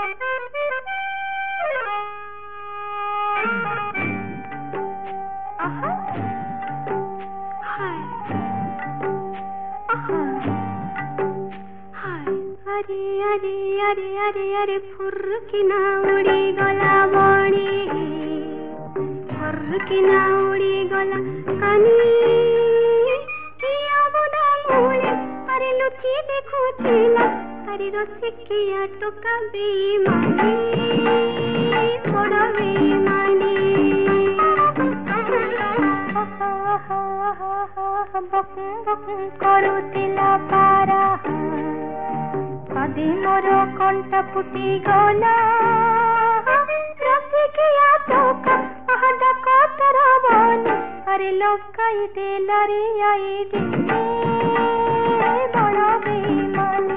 अरे फुर्किना उड़ी गला बणी फुर्किना उड़ी गला कानी किया बुदा मूले अरे लुची देखुथिला अरे रसिकिया टोका बेईमानी बड़ बेईमानी करुतिला पारा कदी मोर कंठ फुटी गला रसिकिया टोका डक तर बन अरे लकाई देल रे आई दे बड़ बेईमानी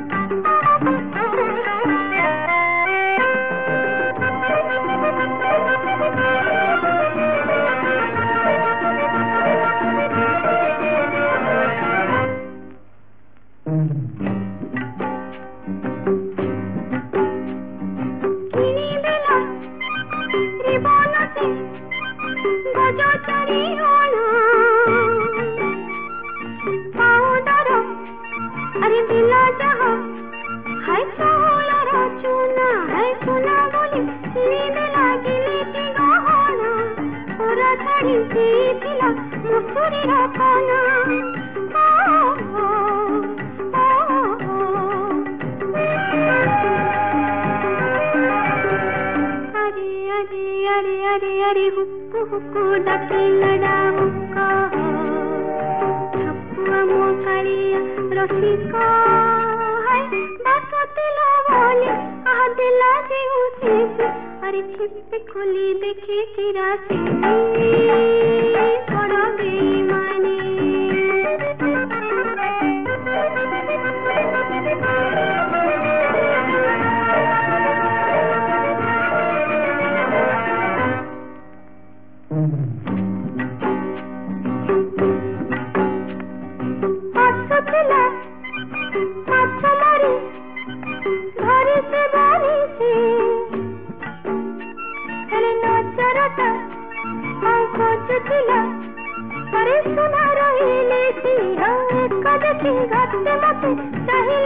अरे दिला जहा हाय सोलर चुना हाय सुना बोली सीने लागिली ती गहना पूरा छाड़ी दिला मुसुरी रखना अरे अरे अरे अरे अरे हुक्कू हुक्कू डकिला डाहुक्का छप्पुआ मोकालिया रसिका हाय बासतिला बोले आह दिला जे उसे अरे छिपे खुली देखे की राशि बड़ बेईमानी आसुतिला माछ मारी धरी से बारी से अरे नजरता खोजुतिला अरे सुना रहिले सी एक देखी घाटे मते चाहे